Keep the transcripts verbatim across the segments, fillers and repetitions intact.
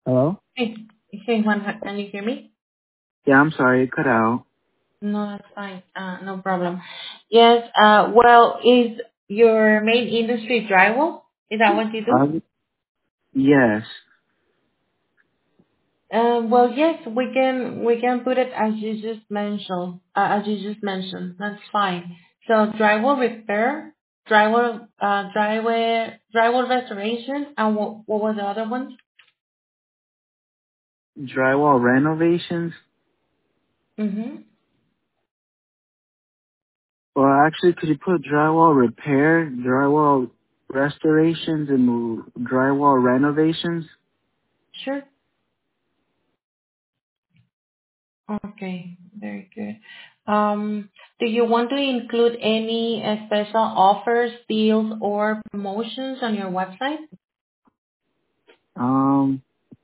Hello? Hey, hey, Juan, can you hear me? Yeah, I'm sorry, it cut out. No, that's fine. Uh, no problem. Yes, uh, well, is your main industry drywall? Is that what you do? Um, yes. Um, well, yes, we can, we can put it as you just mentioned, uh, as you just mentioned. That's fine. So drywall repair, drywall, uh, drywall, drywall restoration, and what, what was the other one? Drywall renovations? Mm-hmm. Well, actually, could you put drywall repair, drywall restorations, and drywall renovations? Sure. Okay, very good. Um, Do you want to include any uh, special offers, deals, or promotions on your website? Um,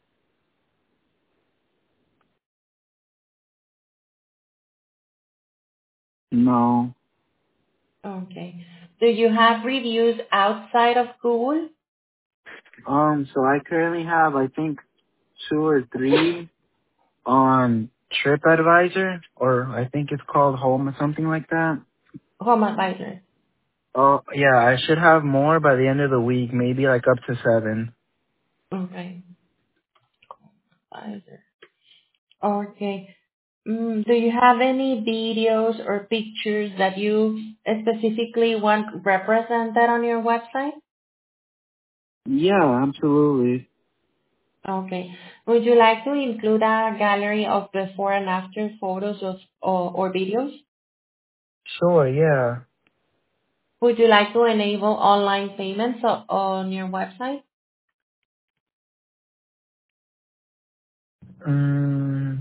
no. Okay. Do you have reviews outside of Google? Um, so I currently have, I think, two or three on TripAdvisor, or I think it's called Home or something like that. Home Advisor. Oh, yeah, I should have more by the end of the week, maybe like up to seven. Okay. Advisor. Okay. Mm, do you have any videos or pictures that you specifically want represented on your website? Yeah, absolutely. Okay. Would you like to include a gallery of before and after photos of, or, or videos? Sure, yeah. Would you like to enable online payments o- on your website? Mm,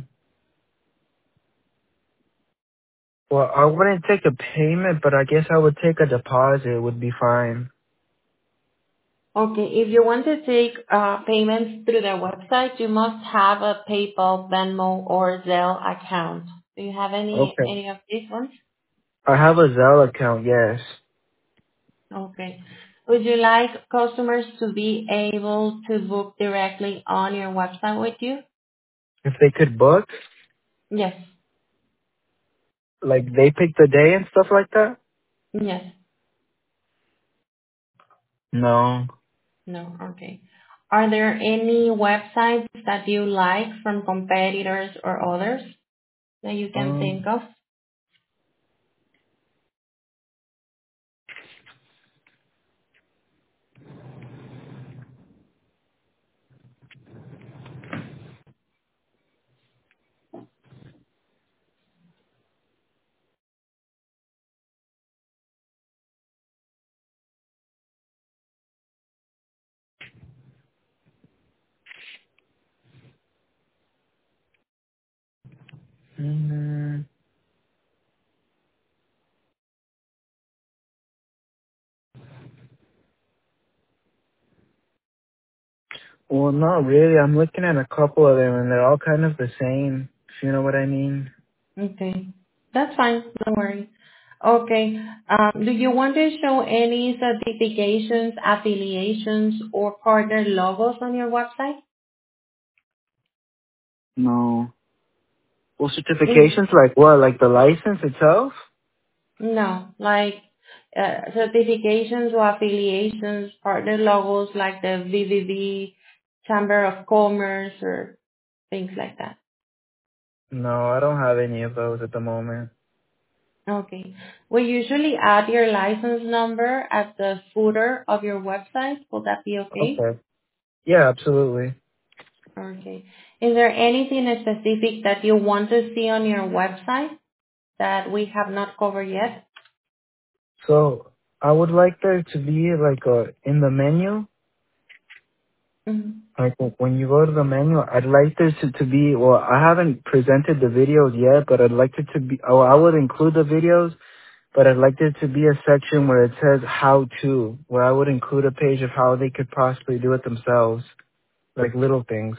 well, I wouldn't take a payment, but I guess I would take a deposit. Would be fine. Okay. If you want to take uh, payments through their website, you must have a PayPal, Venmo, or Zelle account. Do you have any Okay. any of these ones? I have a Zelle account, yes. Okay. Would you like customers to be able to book directly on your website with you? If they could book, Yes. like they pick the day and stuff like that? Yes. No. No. Okay. Are there any websites that you like from competitors or others that you can Um, think of? mm, well, not really. I'm looking at a couple of them, and they're all kind of the same, if you know what I mean. Okay. That's fine. Don't worry. Okay. Um, do you want to show any certifications, affiliations, or partner logos on your website? No. Well, Mm, certifications like what? Like the license itself? no, like uh, certifications or affiliations, partner logos like the V V V, Chamber of Commerce, or things like that. No, I don't have any of those at the moment. Okay. We usually add your license number at the footer of your website. Will that be okay? Okay. Yeah, absolutely. Okay. Is there anything specific that you want to see on your website that we have not covered yet? So I would like there to be like a in the menu, Mhm. like w- when you go to the menu, I'd like there to, to be. Well, I haven't presented the videos yet, but I'd like it to be. Oh, I would include the videos, but I'd like there to be a section where it says how to, where I would include a page of how they could possibly do it themselves, like little things.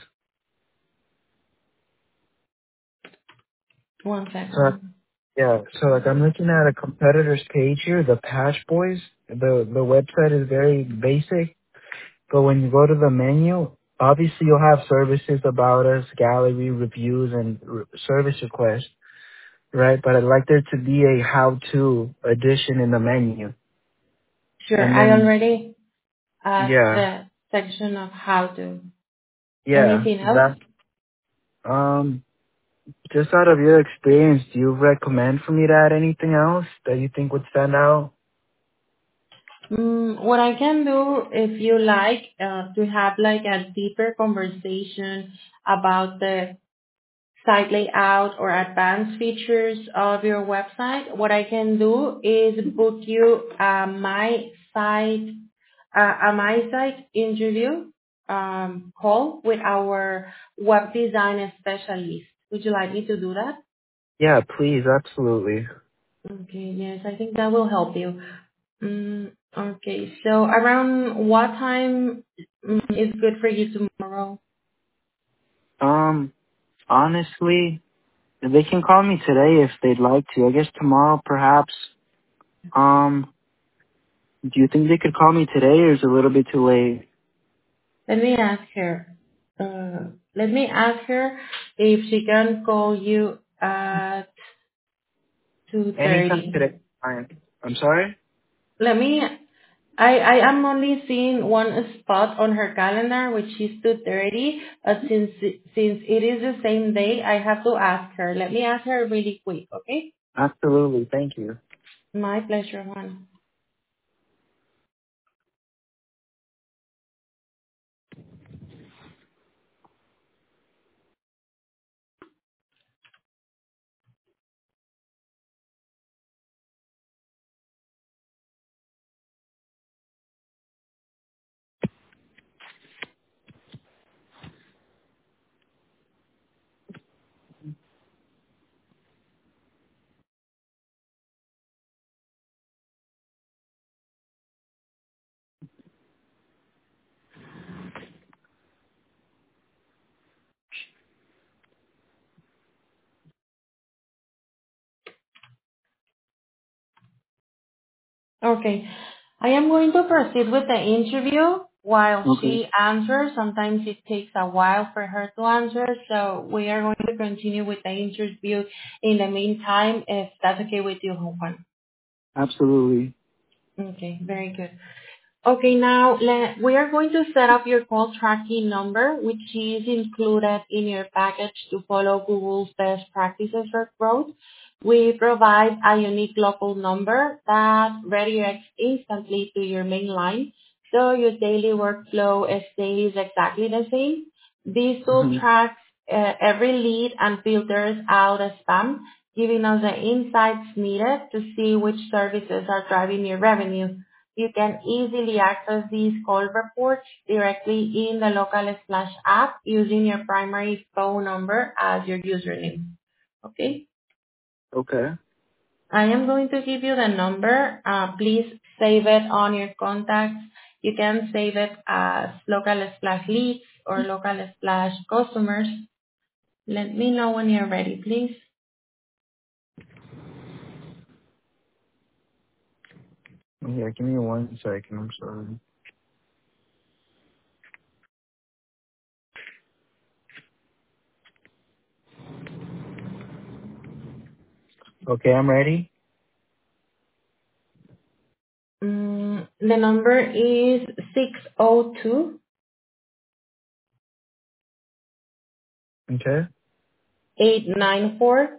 One So second. yeah, so like I'm looking at a competitor's page here, the Patch Boys. The the website is very basic, but when you go to the menu, obviously you'll have services about us, gallery reviews, and r- service requests, right? But I'd like there to be a how-to addition in the menu. Sure. And I then, already added yeah, the section of how to. yeah, Anything else? that, um, just out of your experience, do you recommend for me to add anything else that you think would stand out? Mm, what I can do, if you like, uh, to have like a deeper conversation about the site layout or advanced features of your website, what I can do is book you a my site, uh, a my site interview um, call with our web design specialist. Would you like me to do that? Yeah, please, absolutely. Okay, yes, I think that will help you. Mm, okay, so around what time mm, is good for you tomorrow? Um, honestly, they can call me today if they'd like to. I guess tomorrow, perhaps. Um, do you think they could call me today, or is it a little bit too late? Let me ask her. Uh, let me ask her if she can call you at Anytime two thirty. today. Fine. I'm sorry? Let me, I, I am only seeing one spot on her calendar, which is two thirty, but since, since it is the same day, I have to ask her. Let me ask her really quick, okay? Absolutely. Thank you. My pleasure, Juan. Okay. I am going to proceed with the interview while Okay. she answers. Sometimes it takes a while for her to answer, so we are going to continue with the interview in the meantime, if that's okay with you, Juan. Absolutely. Okay, very good. Okay, now le- we are going to set up your call tracking number, which is included in your package to follow Google's best practices for growth. We provide a unique local number that redirects instantly to your main line, so your daily workflow stays exactly the same. This tool hmm tracks uh, every lead and filters out a spam, giving us the insights needed to see which services are driving your revenue. You can easily access these call reports directly in the local Splash app using your primary phone number as your username. Okay? Okay. I am going to give you the number. Uh, please save it on your contacts. You can save it as local Splash leads or local Splash customers. Let me know when you're ready, please. Yeah, give me one second. I'm sorry. Okay, I'm ready. Mm, the number is six zero two, Okay. eight nine four,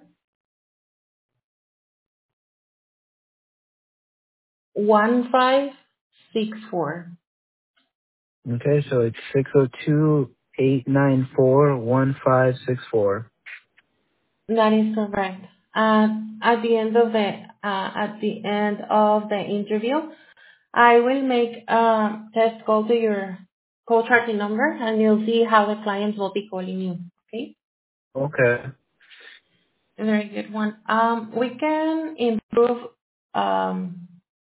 one five six four. Okay, so it's six zero two eight nine four one five six four. That is correct. Uh, At the end of the uh, at the end of the interview, I will make a test call to your call tracking number, and you'll see how the clients will be calling you. Okay? Okay. A very good one. Um, We can improve um,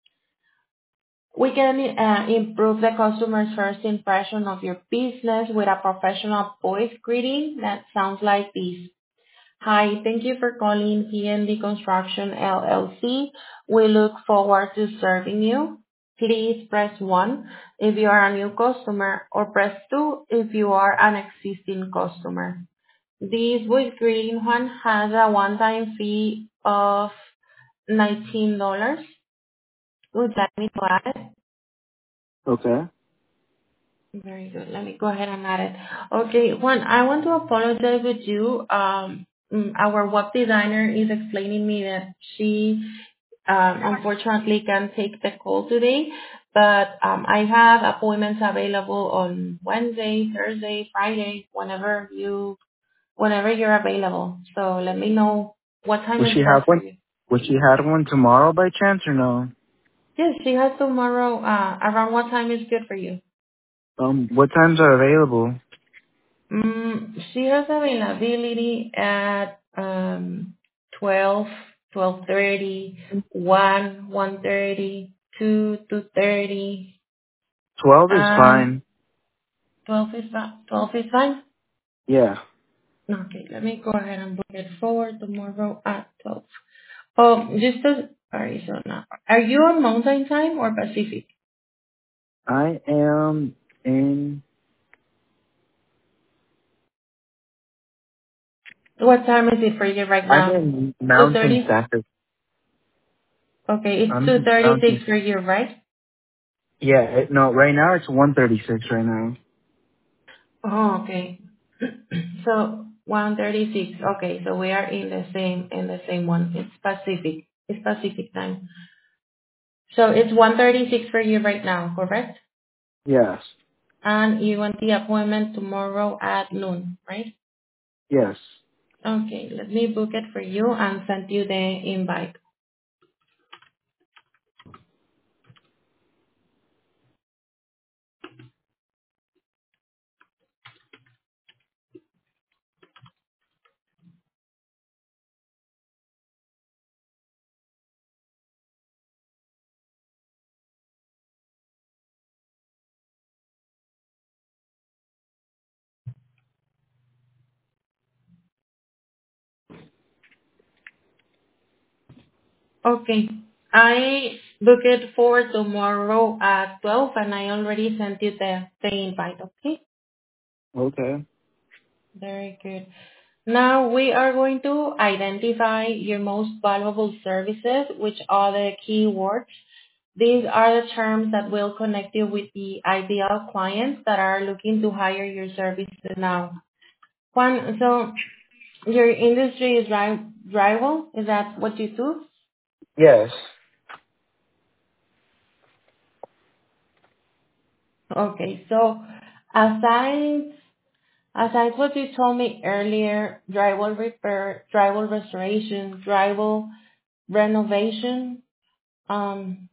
we can uh, improve the customer's first impression of your business with a professional voice greeting that sounds like this. Hi, thank you for calling P N D Construction L L C. We look forward to serving you. please press one if you are a new customer, or press two if you are an existing customer. This voice greeting one has a one-time fee of nineteen dollars. Would you like me to add it? Okay. Very good. Let me go ahead and add it. Okay, Juan, I want to apologize with you. Um, mm, our web designer is explaining me that she um, unfortunately can't take the call today, but um, I have appointments available on Wednesday, Thursday, Friday, whenever you whenever you're available. So let me know what time Will is she have best for one? you. Will she have one tomorrow by chance or no? Yes, she has tomorrow. Uh, around what time is good for you? Um, what times are available? Mm, she has availability at um twelve, twelve thirty, one, one thirty, two, two thirty. Twelve is Um, fine. twelve is fine. twelve is fine. Yeah. Okay, let me go ahead and book it forward tomorrow at twelve. Oh, just as Arizona. Are you on Mountain Time or Pacific? I am in. What time is it for you right I'm now? in Mountain two thirty? Standard. Okay, it's I'm in two thirty-six Mountain. for you, right? Yeah. It, no, right now it's one thirty-six right now. Oh, okay. So one thirty-six. Okay, so we are in the same in the same one. It's Pacific. It's Pacific time. So it's one thirty-six for you right now, correct? Yes. And you want the appointment tomorrow at noon, right? Yes. Okay, let me book it for you and send you the invite. Okay. I book it for tomorrow at twelve, and I already sent you the, the invite, okay? Okay. Very good. Now we are going to identify your most valuable services, which are the keywords. These are the terms that will connect you with the ideal clients that are looking to hire your services now. Juan, so your industry is dri- drywall. Is that what you do? Yes. Okay, so aside aside what you told me earlier, drywall repair, drywall restoration, drywall renovation, um,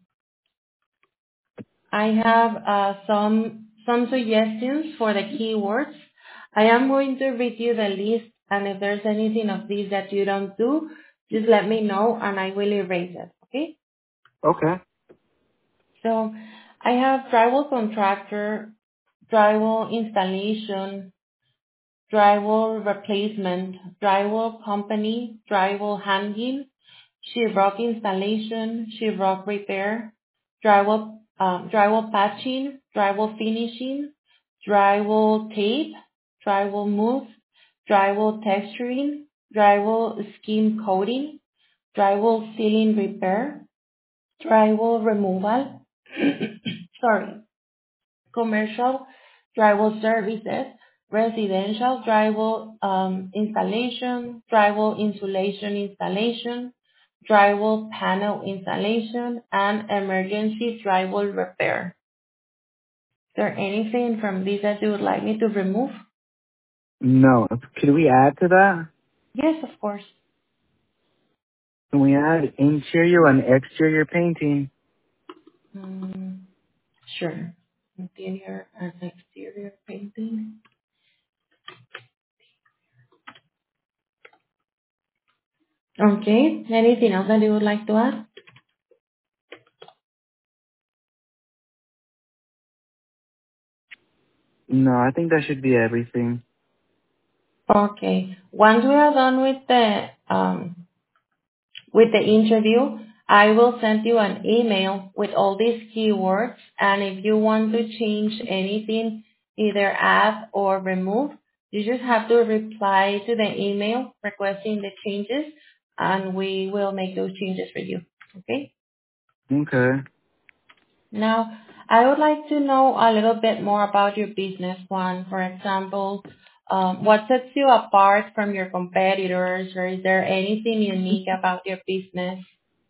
I have uh, some some suggestions for the keywords. I am going to read you the list, and if there's anything of these that you don't do, just let me know, and I will erase it. Okay? Okay. So I have drywall contractor, drywall installation, drywall replacement, drywall company, drywall hanging, sheetrock installation, sheetrock repair, drywall um, drywall patching, drywall finishing, drywall tape, drywall mousse, drywall texturing, drywall skin coating, drywall sealing repair, drywall removal, sorry, commercial drywall services, residential drywall um, installation, drywall insulation installation, drywall panel installation, and emergency drywall repair. Is there anything from these that you would like me to remove? No. Could we add to that? Yes, of course. Can we add interior and exterior painting? Mm, sure. Interior and exterior painting. Okay. Anything else that you would like to add? No, I think that should be everything. Okay. Once we are done with the um, with the interview, I will send you an email with all these keywords, and if you want to change anything, either add or remove, you just have to reply to the email requesting the changes, and we will make those changes for you. Okay? Okay. Now, I would like to know a little bit more about your business, Juan. For example, um, what sets you apart from your competitors, or is there anything unique about your business?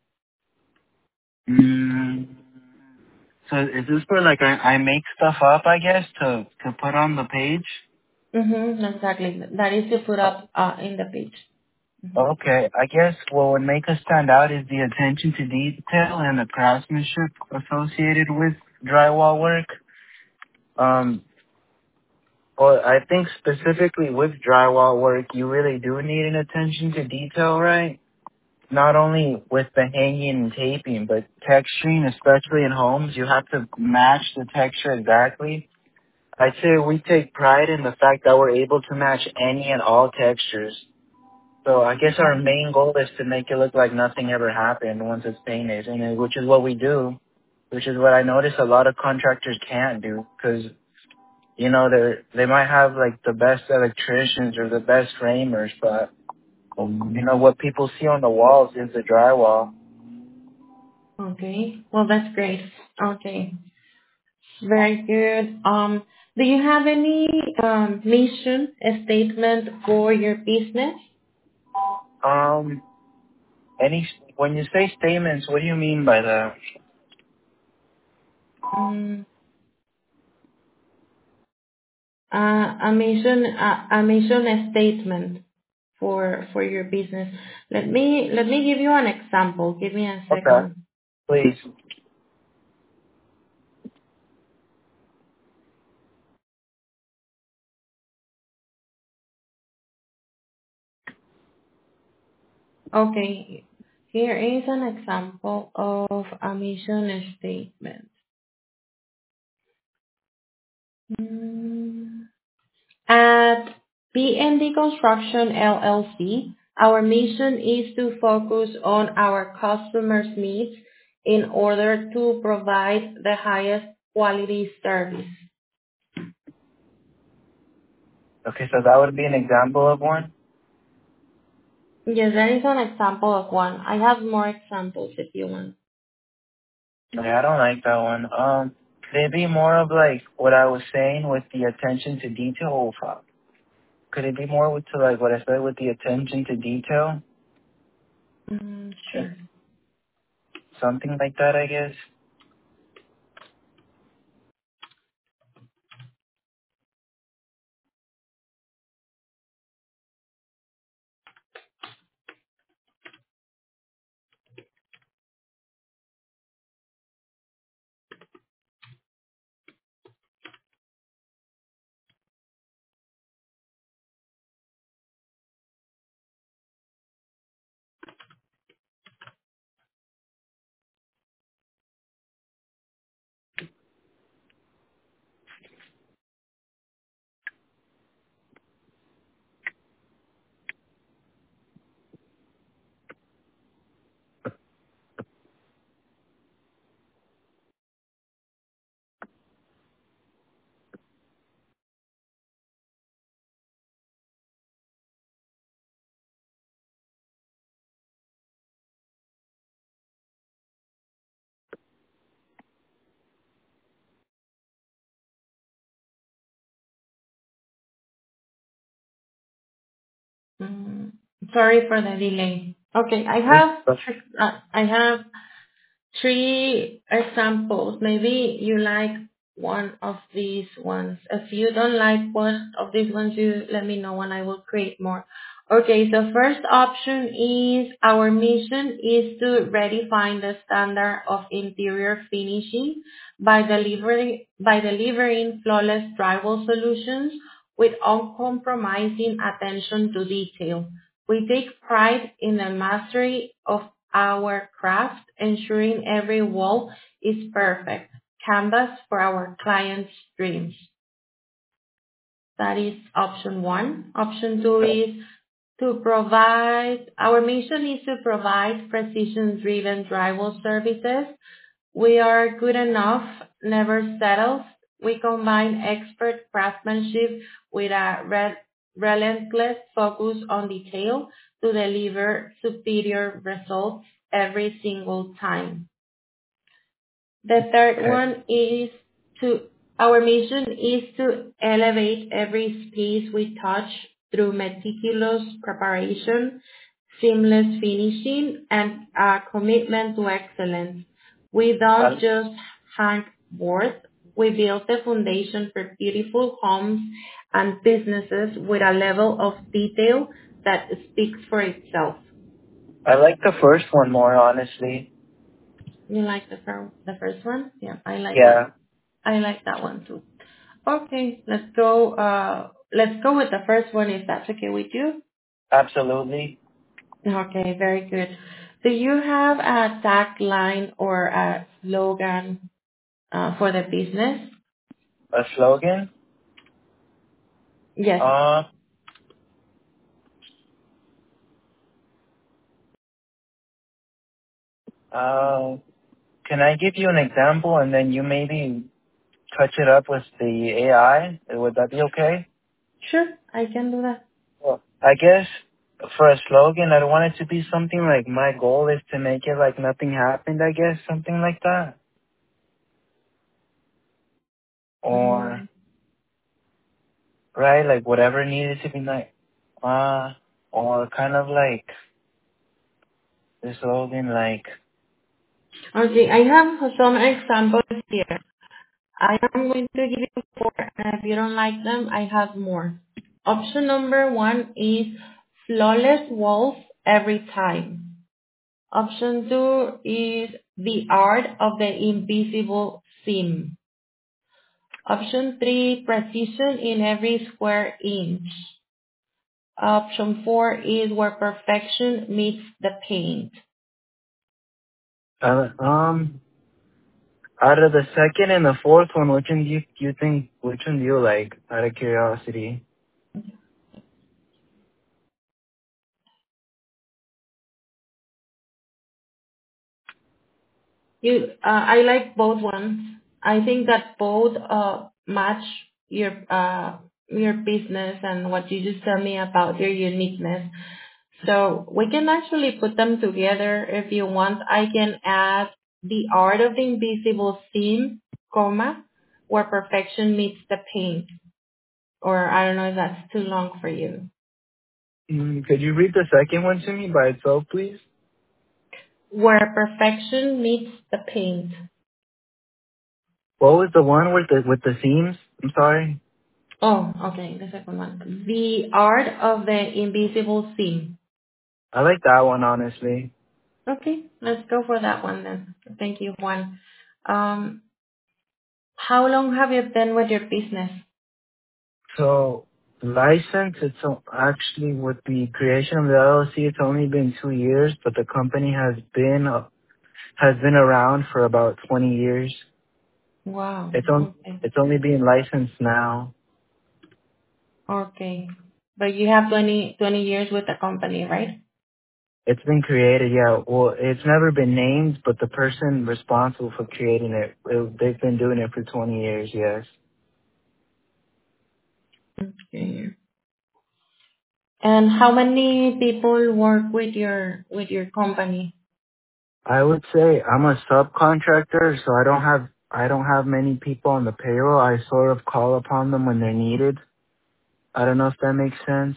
Mm, so is this for like I, I make stuff up, I guess, to to put on the page? Mm-hmm, exactly. That is to put up uh, in the page. Okay, I guess what would make us stand out is the attention to detail and the craftsmanship associated with drywall work. Um, well, I think specifically with drywall work, you really do need an attention to detail, right? Not only with the hanging and taping, but texturing, especially in homes, you have to match the texture exactly. I'd say we take pride in the fact that we're able to match any and all textures. So I guess our main goal is to make it look like nothing ever happened once it's painted, and it- which is what we do, which is what I notice a lot of contractors can't do, because you know they they might have like the best electricians or the best framers, but you know what people see on the walls is the drywall. Okay. Well, that's great. Okay. Very good. Um, do you have any um, mission statement for your business? Um, any when you say statements, what do you mean by that? Mm, uh, a mission, a, a mission statement for for your business. Let me let me give you an example. Give me a Okay, second. please. Okay. Here is an example of a mission statement. Mm. At P and D Construction L L C, our mission is to focus on our customers' needs in order to provide the highest quality service. Okay, so that would be an example of one. Yes, that is an example of one. I have more examples if you want. Yeah, I don't like that one. Um, could it be more of like what I was saying with the attention to detail? Could it be more with to like what I said with the attention to detail? Mm, sure. Something like that, I guess. Mm, sorry for the delay. Okay, I This, have uh, I have three examples. Maybe you like one of these ones. If you don't like one of these ones, you let me know and I will create more. Okay, so first option is our mission is to redefine the standard of interior finishing by delivering by delivering flawless drywall solutions with uncompromising attention to detail. We take pride in the mastery of our craft, ensuring every wall is perfect canvas for our clients' dreams. That is option one. Option two is to provide, our mission is to provide precision-driven drywall services. We are good enough, never settles. We combine expert craftsmanship with a re- relentless focus on detail to deliver superior results every single time. The third Okay. one is to, our mission is to elevate every space we touch through meticulous preparation, seamless finishing, and a commitment to excellence. We I, don't just hang boards, we build the foundation for beautiful homes and businesses with a level of detail that speaks for itself. I like the first one more, honestly. You like the, fir- the first one? Yeah, I like that. Yeah, I like that one too. Okay, let's go. Uh, let's go with the first one if that's okay with you. absolutely. Okay, very good. Do you have a tagline or a slogan uh, for the business? A slogan? Yes. Uh, uh, can I give you an example and then you maybe touch it up with the A I? Would that be okay? Sure, I can do that. Well, I guess for a slogan, I want it to be something like my goal is to make it like nothing happened, I guess, something like that. Or, Mm. right, like whatever needed to be like, uh, or kind of like the slogan like, Okay, I have some examples here. I am going to give you four, and if you don't like them, I have more. Option number one is flawless walls every time. Option two is the art of the invisible seam. Option three, precision in every square inch. Option four is where perfection meets the paint. uh, um, out of the second and the fourth one, which one do you, you think, which one do you like, out of curiosity? You, uh, I like both ones. I think that both uh, match your uh, your business and what you just told me about your uniqueness. So we can actually put them together if you want. I can add the art of the invisible seam, comma, where perfection meets the paint. Or I don't know if that's too long for you. Mm, could you read the second one to me by itself, please? Where perfection meets the paint. What was the one with the, with the seams? I'm sorry. Oh, okay, the second one. The art of the invisible seam. I like that one, honestly. Okay, let's go for that one then. Thank you, Juan. Um, how long have you been with your business? So, license, it's o- actually with the creation of the L L C, it's only been two years, but the company has been, uh, has been around for about twenty years. Wow. It's on, Okay. it's only being licensed now. Okay. But you have twenty twenty years with the company, right? It's been created, yeah. Well, it's never been named, but the person responsible for creating it, it they've been doing it for twenty years, yes. Okay. And how many people work with your with your company? I would say I'm a subcontractor, so I don't have, I don't have many people on the payroll. I sort of call upon them when they're needed. I don't know if that makes sense.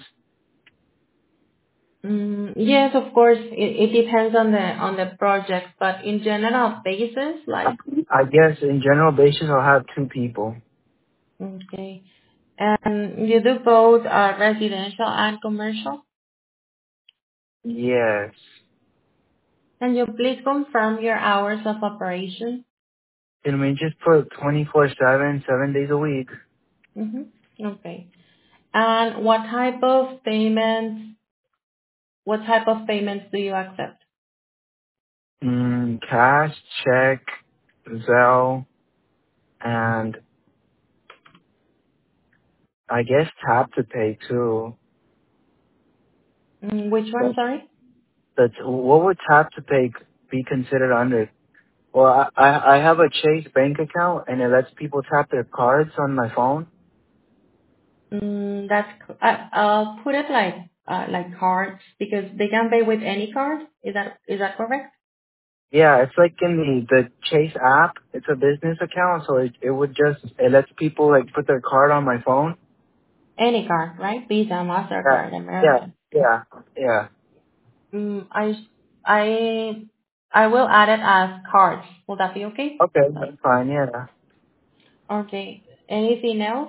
Mm, yes, of course. It, it depends on the on the project, but in general basis, like I guess in general basis I'll have two people. okay. And you do both uh, residential and commercial. Yes. Can you please confirm your hours of operation? Can we just put twenty-four seven, seven days a week? Mm-hmm. Okay. And what type of payments? What type of payments do you accept? Mm, cash, check, Zelle, and I guess tap to pay too. Mm, which one, That, sorry? that's, what would tap to pay be considered under? Well, I, I I have a Chase bank account and it lets people tap their cards on my phone. Mm, that's, c- I, I'll put it like, uh, like cards because they can pay with any card. Is that, is that correct? Yeah, it's like in the the Chase app. It's a business account, so it it would just it lets people like put their card on my phone. Any card, right? Visa, Yeah, MasterCard, yeah, American. yeah, yeah. Mm, I, I, I will add it as cards. Will that be okay? Okay, Like, that's fine. Yeah, okay. Anything else?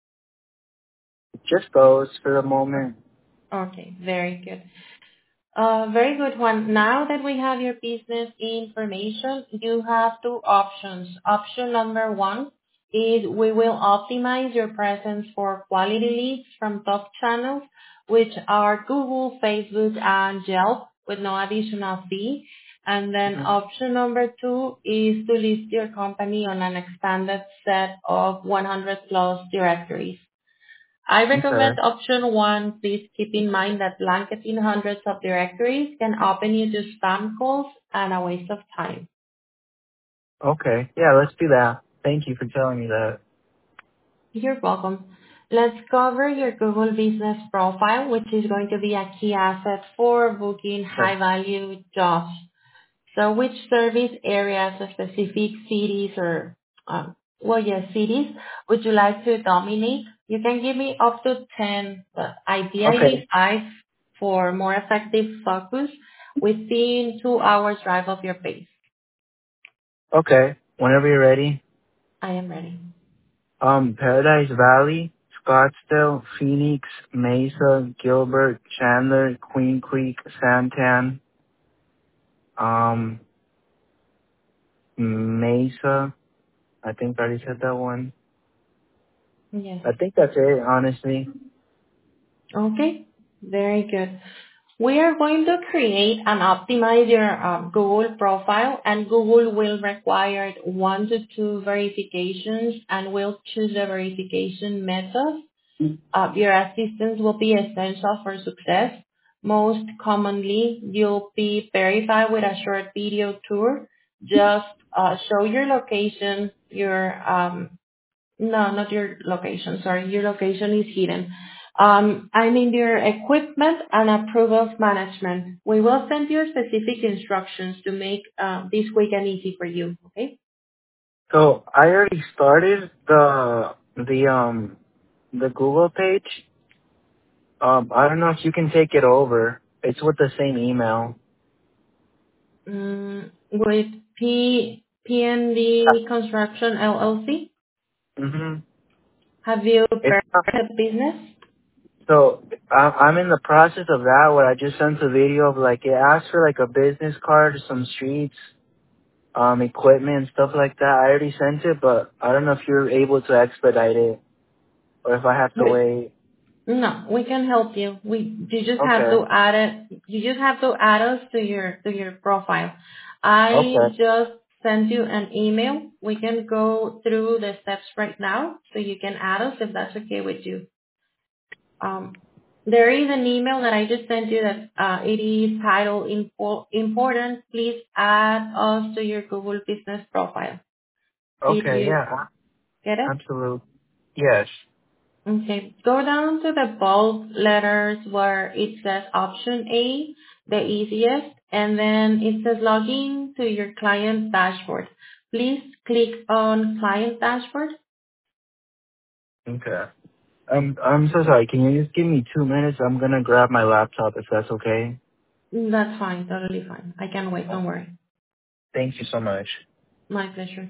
just those for the moment. Okay, very good. Uh, very good one. Now that we have your business information, you have two options. Option number one is we will optimize your presence for quality leads from top channels, which are Google, Facebook, and Yelp with no additional fee. And then Mhm. option number two is to list your company on an expanded set of one hundred plus directories. I Okay, recommend option one. Please keep in mind that blanketing hundreds of directories can open you to spam calls and a waste of time. okay. Yeah, let's do that. Thank you for telling me that. You're welcome. Let's cover your Google Business Profile, which is going to be a key asset for booking Okay. high-value jobs. So which service areas or specific cities or, um, well, yes, cities would you like to dominate? You can give me up to ten, but ideally Okay. five for more effective focus within two hours drive of your base. Okay. Whenever you're ready. I am ready. Um, Paradise Valley, Scottsdale, Phoenix, Mesa, Gilbert, Chandler, Queen Creek, Santan, um, Mesa. I think I already said that one. Yes. I think that's it, honestly. Okay. Very good. We are going to create and optimize your um, Google profile, and Google will require one to two verifications and will choose the verification method. Uh, your assistance will be essential for success. Most commonly, you'll be verified with a short video tour. Just uh, show your location, your um, no, not your location. Sorry, your location is hidden. Um, I mean your equipment and approvals management. We will send you specific instructions to make uh, this quick and easy for you. Okay? So I already started the the um the Google page. Um, I don't know if you can take it over. It's with the same email. Mm, with P PND Construction L L C, Mhm. have you It's prepared the business? so I, I'm in the process of that. Where I just sent a video of like it asks for like a business card, some streets, um, equipment and stuff like that. I already sent it, but I don't know if you're able to expedite it or if I have to Wait. wait. No, we can help you. We you just have Okay. to add it. You just have to add us to your to your profile. I Okay. just sent you an email. We can go through the steps right now, so you can add us if that's okay with you. Um, there is an email that I just sent you that uh, it is titled Info, important. Please add us to your Google Business profile. Did Okay. you Yeah. get it? Absolutely. Yes. Okay. Go down to the bold letters where it says option A, the easiest, and then it says login to your client dashboard. Please click on client dashboard. Okay. I'm I'm so sorry. Can you just give me two minutes? I'm gonna grab my laptop if that's okay. That's fine. Totally fine. I can wait. Don't worry. Thank you so much. My pleasure.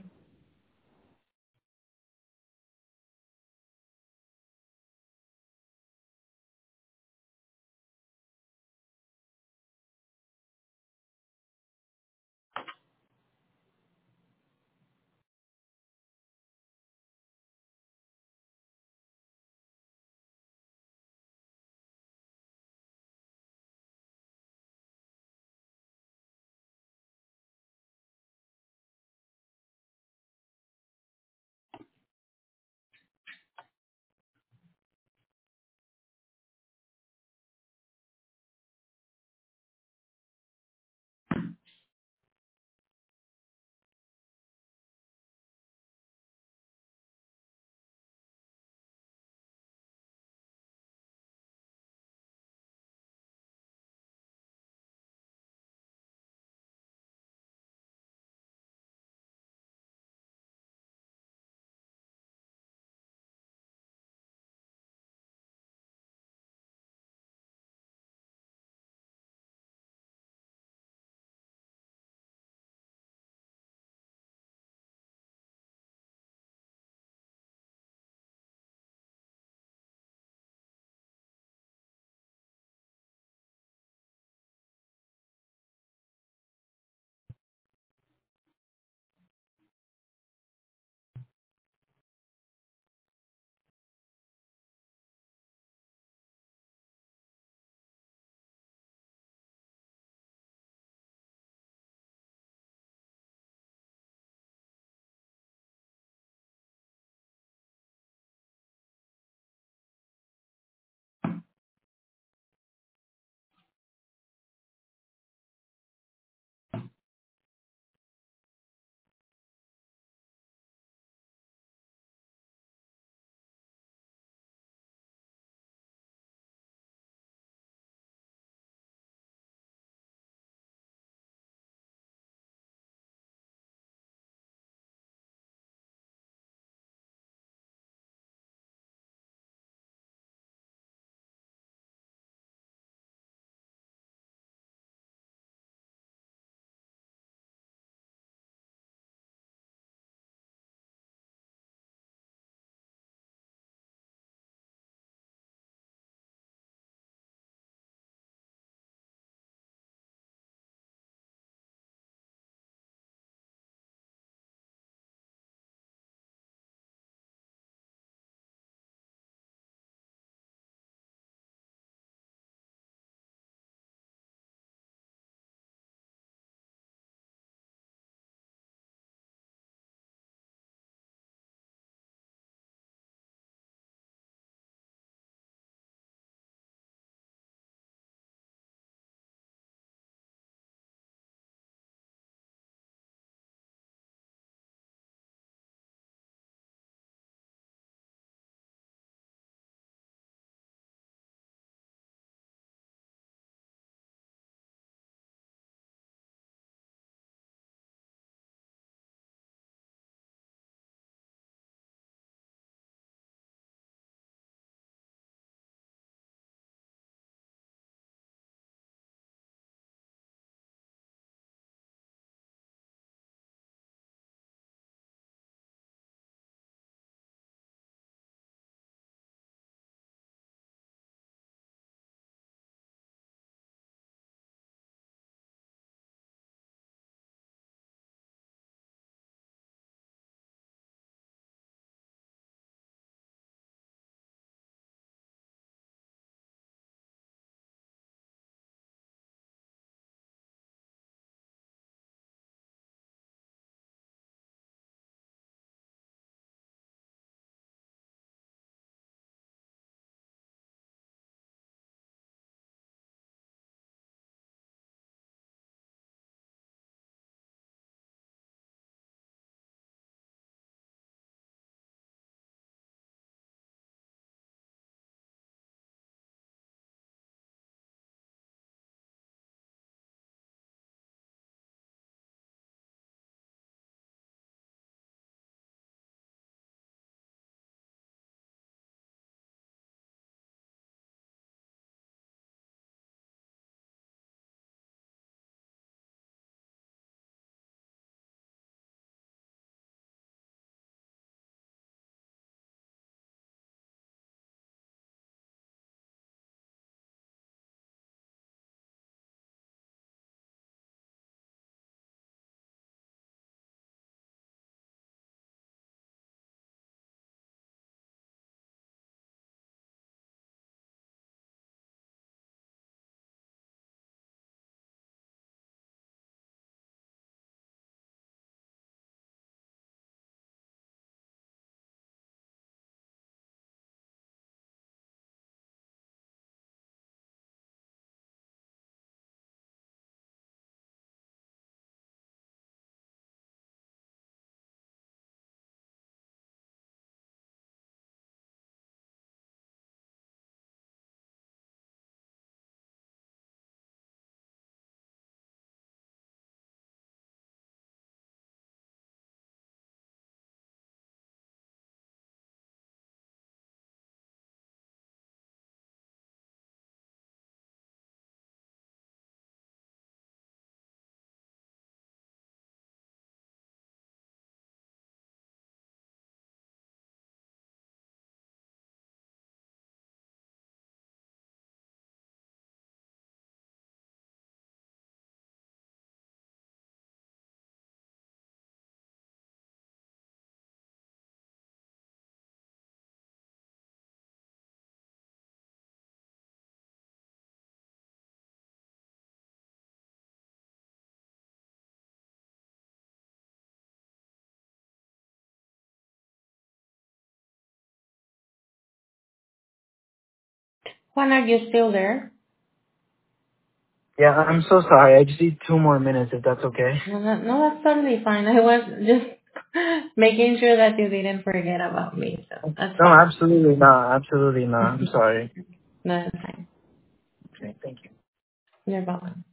Juan, are you still there? Yeah, I'm so sorry. I just need two more minutes if that's okay. No, no, no, that's totally fine. I was just making sure that you didn't forget about me, so that's No, fine. absolutely not. Absolutely not. I'm sorry. No, that's fine. Okay, thank you. You're welcome.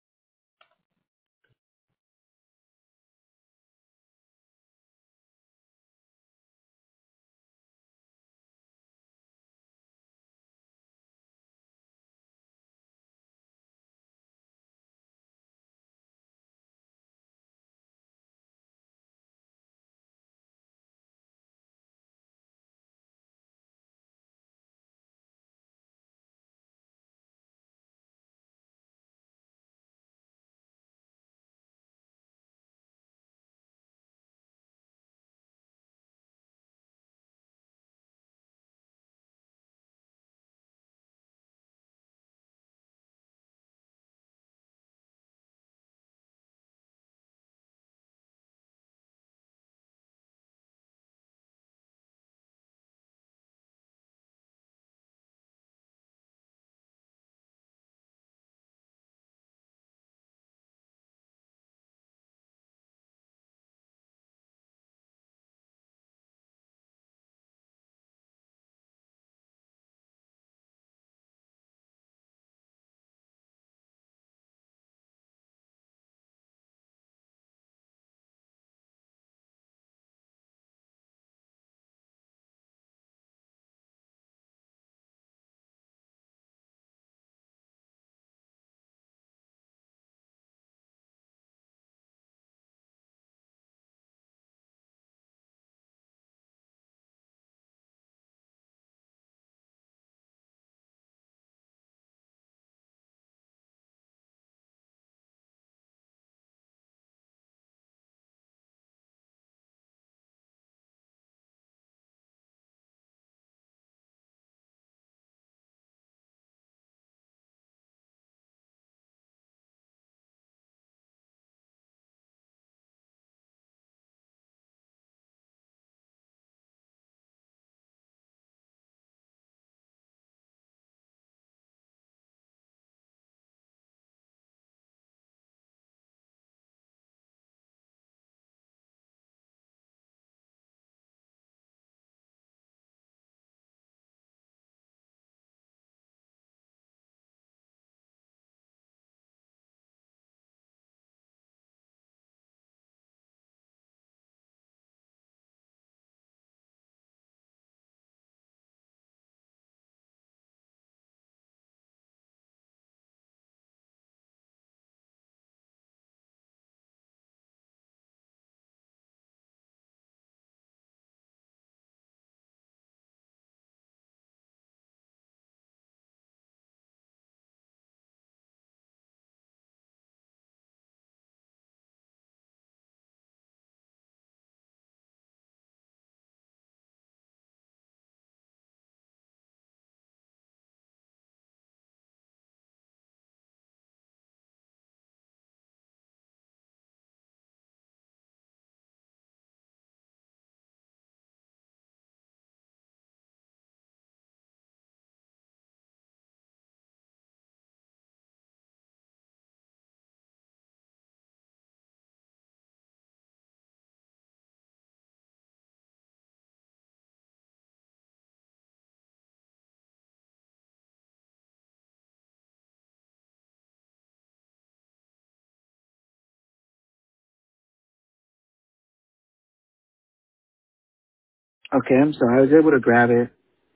Okay, I'm sorry. I was able to grab it.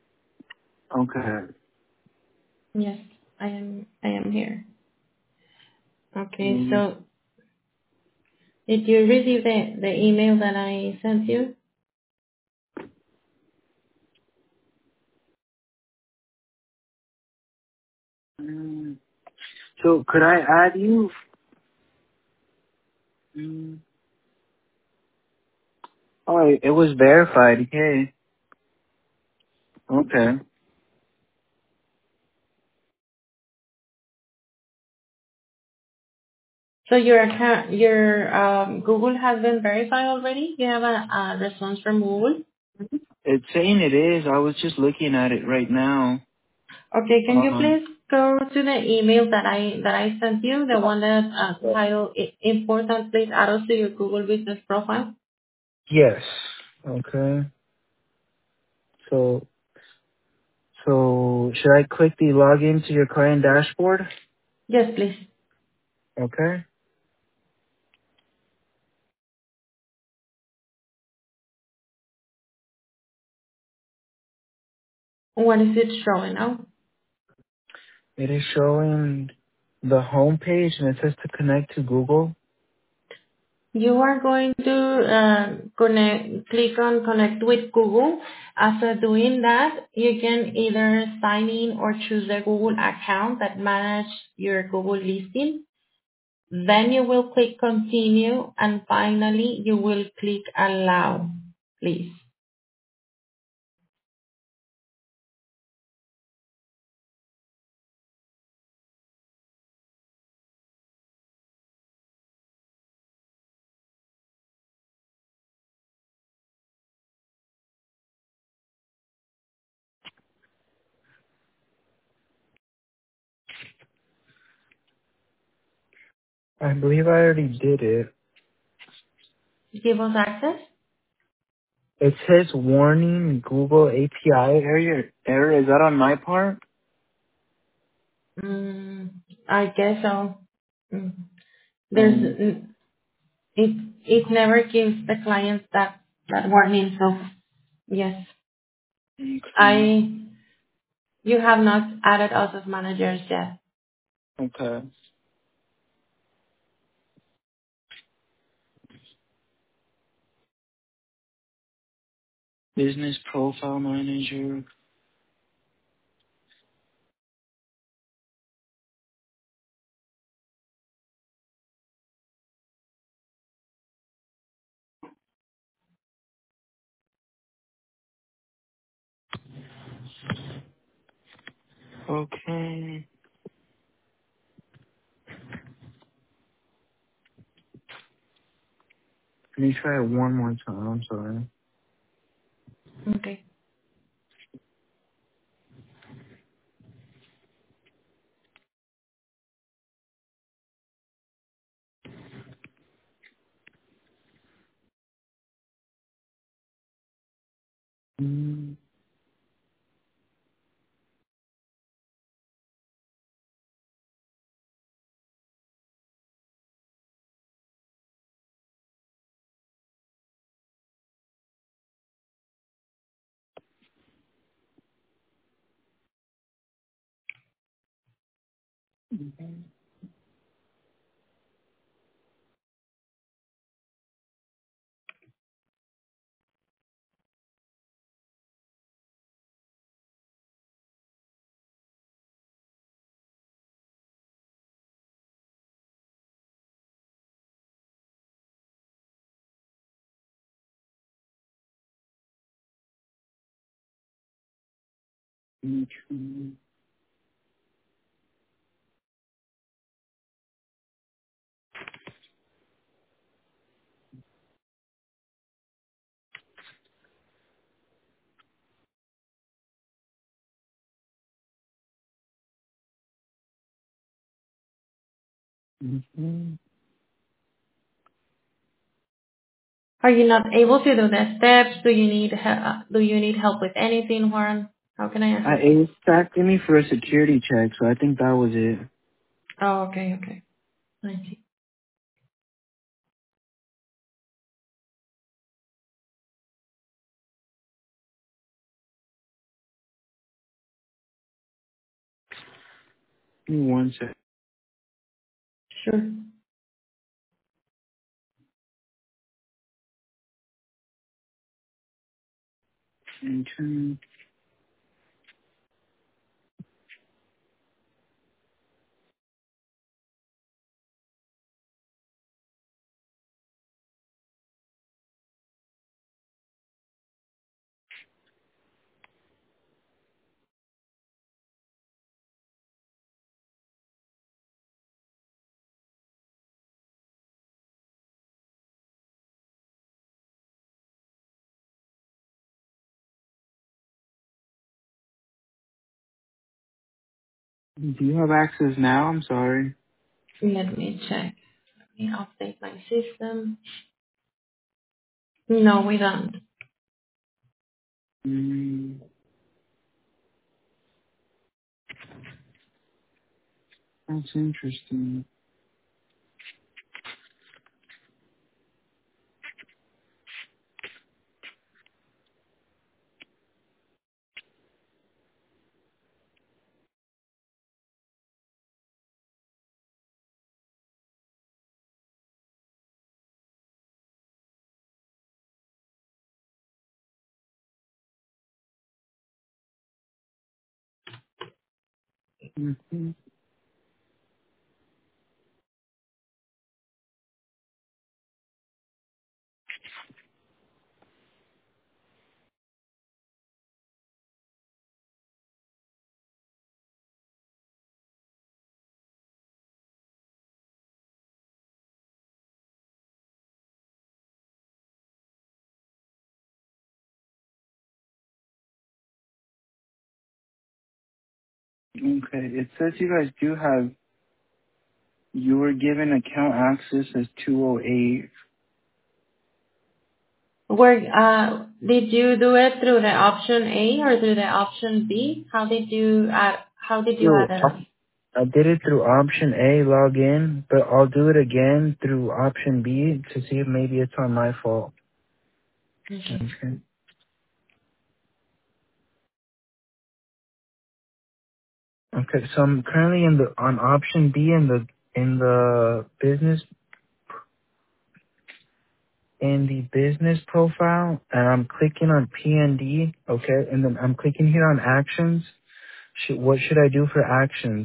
Okay. Yes, I am. I am here. Okay, Mm, so did you receive the the email that I sent you? mm. So could I add you? Mm. Oh, it was verified. Hey. Okay. So your account, your um, Google has been verified already. You have a, a response from Google. It's saying it is. I was just looking at it right now. Okay, can you Um, please go to the email that I that I sent you, the one that uh, title I- important, please add us to your Google Business Profile? yes. Okay. So, so should I click the login to your client dashboard? Yes, please. Okay. What is it showing now? It is showing the home page and it says to connect to Google. You are going to uh, connect, click on connect with Google. After doing that, you can either sign in or choose a Google account that manage your Google listing. Then you will click continue and finally you will click allow, please. I believe I already did it. Give us access. It says warning Google A P I error. Error. Is that on my part? Mm, I guess so. Mm. There's Um. mm, it it never gives the client that that warning. So yes, Okay. I you have not added us as managers yet. Okay. Business profile manager. Okay. Let me try it one more time. I'm sorry. Okay. Mm, mm, mm, mm. Are you not able to do the steps? Do you need he- do you need help with anything, Juan? How can I I assist you? it was asking me for a security check, so I think that was it. Oh, okay, okay. I see. Give me one sec. Sure. Okay. Do you have access now? I'm sorry. Let me check. Let me update my system. No, we don't. Mm, that's interesting. Mhm. Okay, it says you guys do have, you were given account access as two oh eight. Where, uh, did you do it through the option A or through the option B? How did you add, how did you No, add it on? I did it through option A, log in, but I'll do it again through option B to see if maybe it's on my fault. Okay. Okay. Okay, so I'm currently in the on option B in the in the business in the business profile, and I'm clicking on P N D. Okay, and then I'm clicking here on actions. Should, what should I do for actions?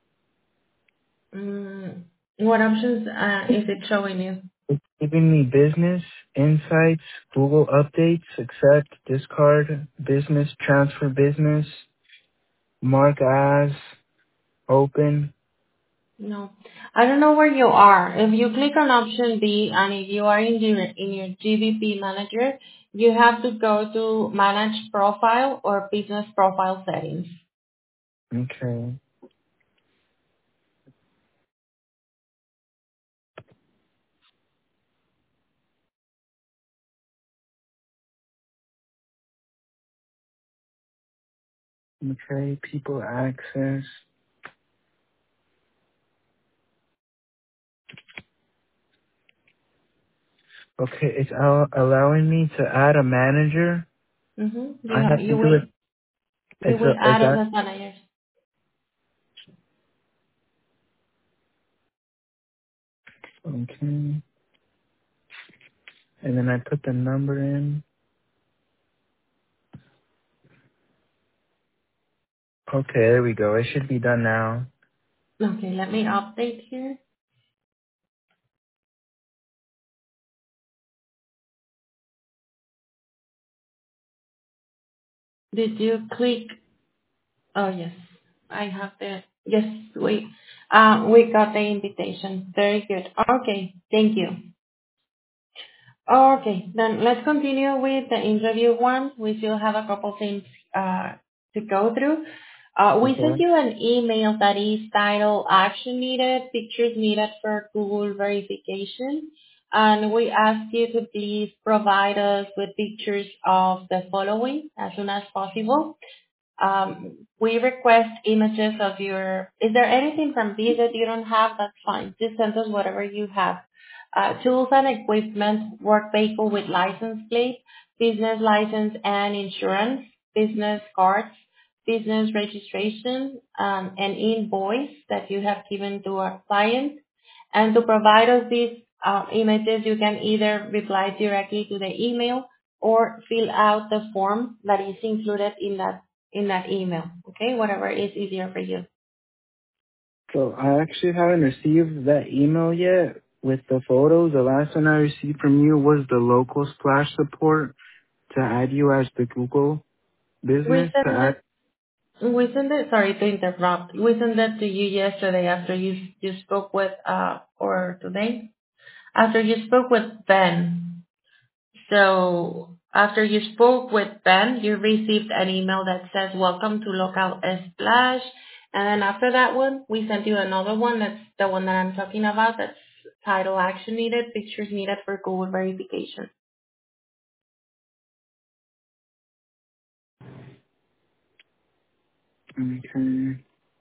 Mm, what options uh, is it showing you? It's giving me business, insights, Google updates, accept, discard, business, transfer business, mark as, open. No. I don't know where you are. If you click on option B and if you are in your, in your G B P manager, you have to go to manage profile or business profile settings. Okay. Okay, people access. Okay, it's al- allowing me to add a manager. Mm-hmm. I You, have to you do will, it. you It's will a, it's add as that. a manager. Okay. And then I put the number in. Okay, there we go. It should be done now. Okay, let me update here. Did you click? Oh, yes. I have the, yes, we, uh, we got the invitation. Very good. Okay, thank you. Okay, then let's continue with the interview one. We still have a couple things uh, to go through. Uh, we sent Okay. you an email that is titled Action Needed, Pictures Needed for Google Verification. And we ask you to please provide us with pictures of the following as soon as possible. Um, we request images of your, is there anything from these that you don't have? That's fine. Just send us whatever you have. Uh, tools and equipment, work vehicle with license plate, business license and insurance, business cards, business registration, um, and invoice that you have given to our client. And to provide us these uh, images, you can either reply directly to the email or fill out the form that is included in that in that email. Okay, whatever is easier for you. So I actually haven't received that email yet with the photos. The last one I received from you was the local splash support to add you as the Google We business to sent add. it. We sent it. Sorry to interrupt. We sent that to you yesterday after you you spoke with uh or today after you spoke with Ben. So after you spoke with Ben, you received an email that says, "Welcome to Local Splash," And then after that one, we sent you another one. That's the one that I'm talking about. That's title action needed, pictures needed for Google verification. Okay.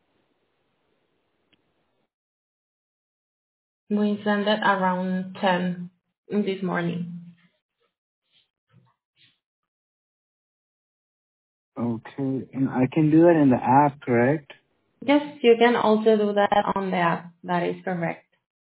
We sent it around ten this morning. Okay. And I can do that in the app, correct? Yes, you can also do that on the app. That is correct.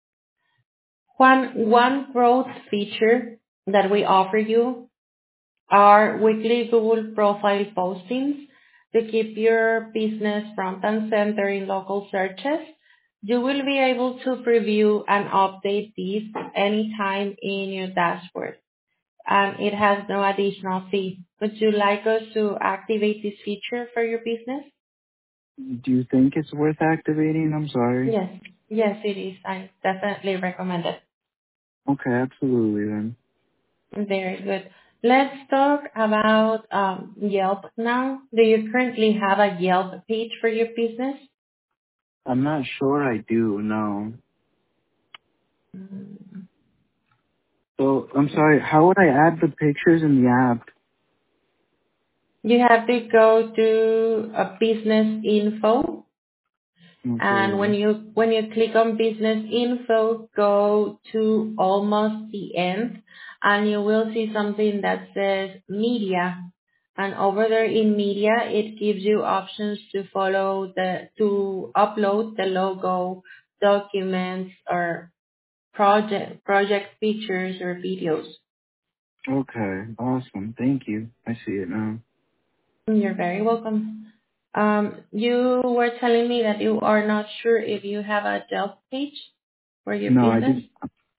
One, one growth feature that we offer you are weekly Google profile postings to keep your business front and center in local searches. You will be able to preview and update these anytime in your dashboard, and it has no additional fee. Would you like us to activate this feature for your business? Do you think it's worth activating? I'm sorry. Yes. Yes, it is. I definitely recommend it. Okay, absolutely then. Very good. Let's talk about um, Yelp now. Do you currently have a Yelp page for your business? I'm not sure I do, no. Mm. So, I'm sorry, how would I add the pictures in the app? You have to go to a business info, and when Okay. you when you click on business info, go to almost the end, and you will see something that says media. And over there in media, it gives you options to follow the to upload the logo, documents, or project project pictures or videos. Okay, awesome. Thank you. I see it now. You're very welcome. Um, you were telling me that you are not sure if you have a Yelp page for your No, I business. did.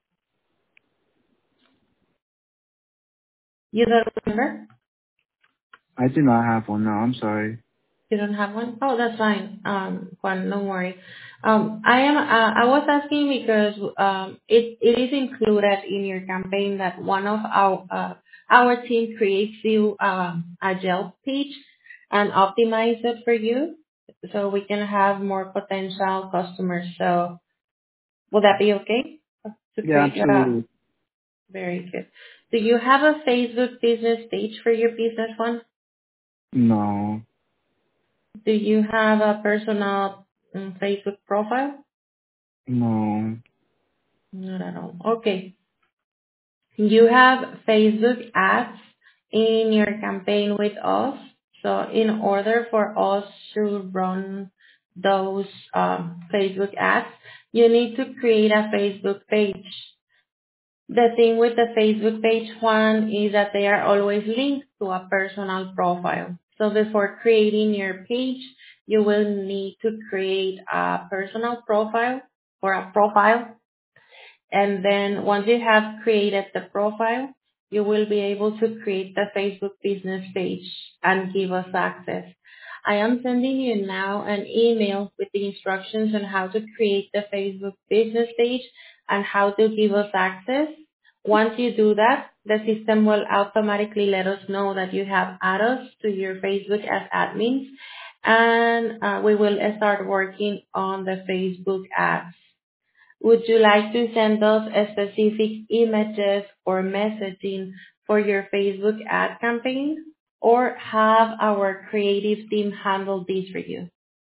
You don't remember? I do not have one. No, I'm sorry. You don't have one? Oh, that's fine. Um, Juan, don't worry. Um, I am. Uh, I was asking because um, it it is included in your campaign that one of our uh, our team creates you um, a Yelp page and optimize it for you, so we can have more potential customers. So, would that be okay to Yeah, create a? absolutely. Very good. Do you have a Facebook business page for your business one? No, Do you have a personal um, Facebook profile? no. Not at all. Okay. You have Facebook ads in your campaign with us. So in order for us to run those um, Facebook ads, you need to create a Facebook page. The thing with the Facebook page one is that they are always linked to a personal profile. So before creating your page, you will need to create a personal profile or a profile, and then once you have created the profile, you will be able to create the Facebook business page and give us access. I am sending you now an email with the instructions on how to create the Facebook business page and how to give us access. Once you do that, the system will automatically let us know that you have added us to your Facebook as admins, and uh, we will start working on the Facebook ads. Would you like to send us a specific images or messaging for your Facebook ad campaign, or have our creative team handle this for you?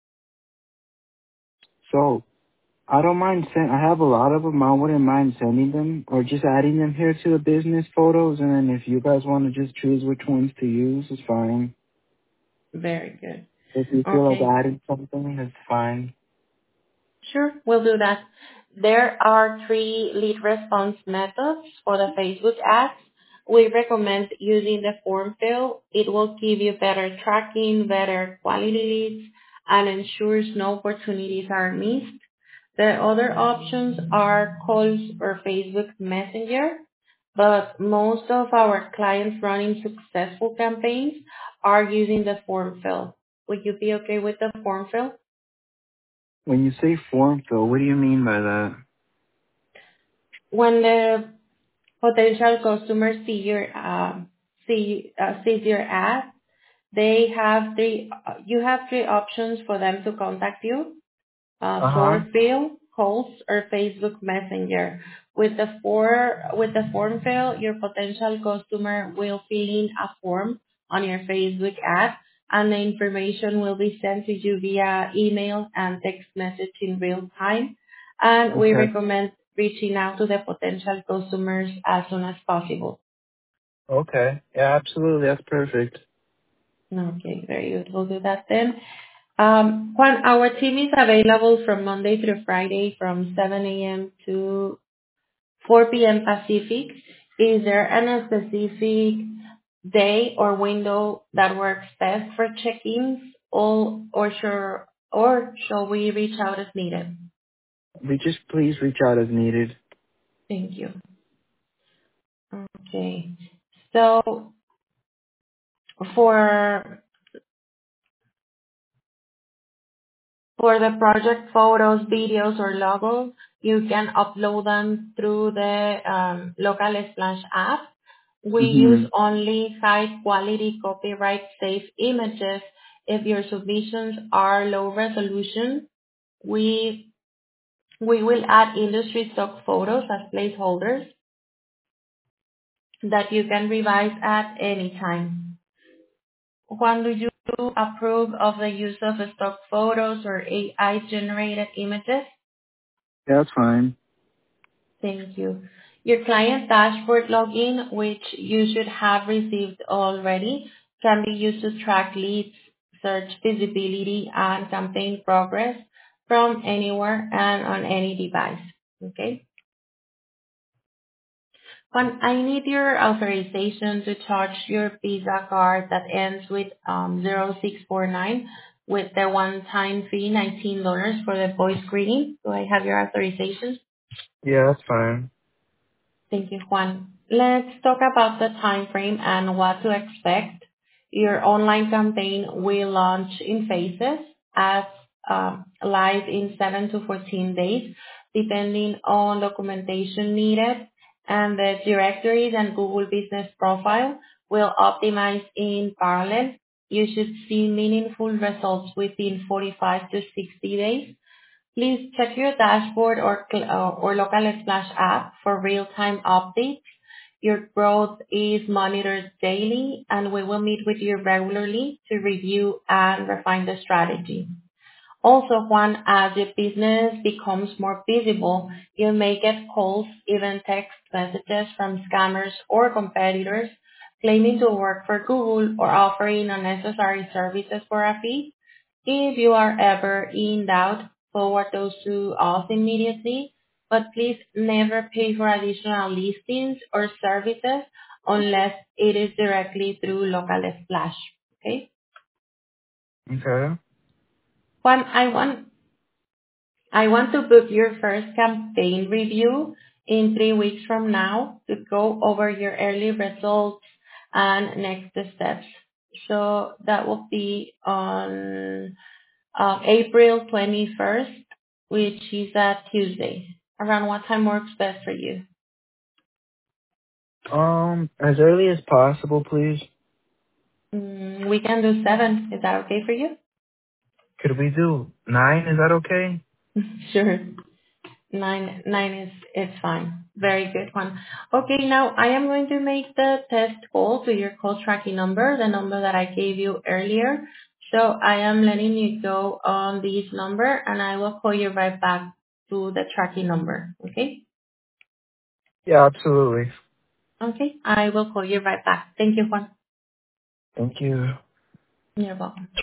So, I don't mind send. I have a lot of them. I wouldn't mind sending them or just adding them here to the business photos. And then if you guys want to just choose which ones to use, it's fine. Very good. If you feel like Okay. adding something, it's fine. Sure, we'll do that. There are three lead response methods for the Facebook ads. We recommend using the form fill. It will give you better tracking, better quality leads, and ensures no opportunities are missed. The other options are calls or Facebook Messenger, but most of our clients running successful campaigns are using the form fill. Would you be okay with the form fill? When you say form fill, what do you mean by that? When the potential customers see your uh, see uh, sees your ad, They have three, uh, you have three options for them to contact you. Uh, Uh-huh. form fill, calls, or Facebook Messenger. With the for with the form fill, your potential customer will fill in a form on your Facebook ad, and the information will be sent to you via email and text message in real time. And we Okay. recommend reaching out to the potential customers as soon as possible. Okay. Yeah, absolutely. That's perfect. Okay, very good. We'll do that then. Um, Juan, our team is available from Monday through Friday from seven a m to four p m Pacific. Is there any specific day or window that works best for check-ins, or or sure, or shall we reach out as needed? We just please reach out as needed. Thank you. Okay. So for For the project photos, videos, or logos, you can upload them through the um, Local Splash app. We use Mm-hmm. only high-quality, copyright-safe images. If your submissions are low resolution, we we will add industry stock photos as placeholders that you can revise at any time. Juan, do you approve of the use of stock photos or A I-generated images? Yeah, that's fine. Thank you. Your client dashboard login, which you should have received already, can be used to track leads, search visibility, and campaign progress from anywhere and on any device. Okay? Juan, I need your authorization to charge your Visa card that ends with um, zero six four nine with the one-time fee, nineteen dollars for the voice screening. Do I have your authorization? Yeah, that's fine. Thank you, Juan. Let's talk about the time frame and what to expect. Your online campaign will launch in phases as um, live in seven to fourteen days, depending on documentation needed, and the directories and Google Business Profile will optimize in parallel. You should see meaningful results within forty-five to sixty days. Please check your dashboard or cl- uh, or local Splash app for real-time updates. Your growth is monitored daily, and we will meet with you regularly to review and refine the strategy. Also, Juan, as your business becomes more visible, you may get calls, even text messages from scammers or competitors claiming to work for Google or offering unnecessary services for a fee. If you are ever in doubt, forward those to us immediately, but please never pay for additional listings or services unless it is directly through Local Splash. Okay? Okay. Juan, I want I want to book your first campaign review in three weeks from now to go over your early results and next steps. So that will be on uh, April twenty-first, which is a Tuesday. Around what time works best for you? Um, as early as possible, please. Mm, we can do seven. Is that okay for you? Could we do nine? Is that okay? Sure. Nine, nine is, is fine. Very good one. Okay, now I am going to make the test call to your call tracking number, the number that I gave you earlier. So I am letting you go on this number and I will call you right back to the tracking number. Okay? Yeah, absolutely. Okay, I will call you right back. Thank you, Juan. Thank you. You're welcome.